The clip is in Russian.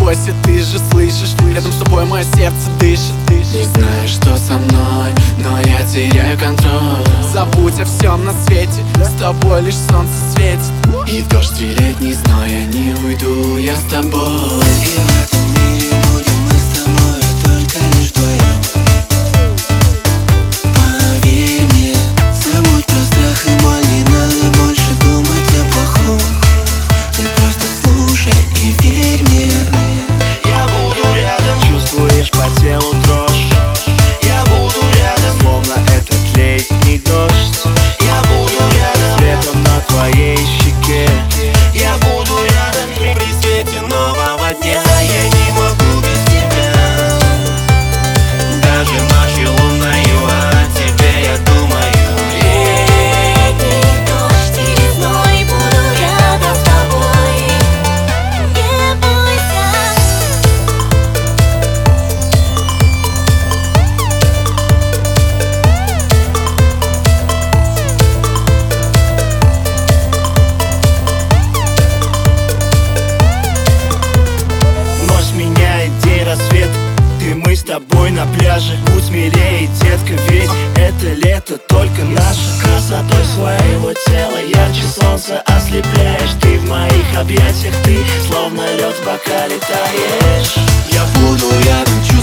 бойся, ты же слышишь, рядом с тобой мое сердце дышит. Не знаешь, что со мной, но я теряю контроль. Забудь о всем на свете, с тобой лишь солнце светит. И в дождь и летний зной я не уйду, я с тобой. И в этом мире будем мы с тобой только лишь вдвоем. Поверь мне, забудь про страх и боль, не надо больше думать о плохом. Ты просто слушай и верь мне. Я буду рядом, чувствуешь по телу дрожь. Я буду рядом, словно этот летний дождь. Я буду рядом, светом на твоей щеке. Я буду рядом при свете нового дня. Я не могу без тебя, даже ночью лунною о тебе я думаю. Летний дождь или зной, буду рядом с тобой. Не бойся. Ночь меняет день, рассвет, ты мы с тобой на пляже. Будь смелее, детка, ведь это лето только наше. Красотой своего тела ярче солнца ослепляешь. Ты в моих объятиях, ты словно лед в бокале таешь. Я буду рядом,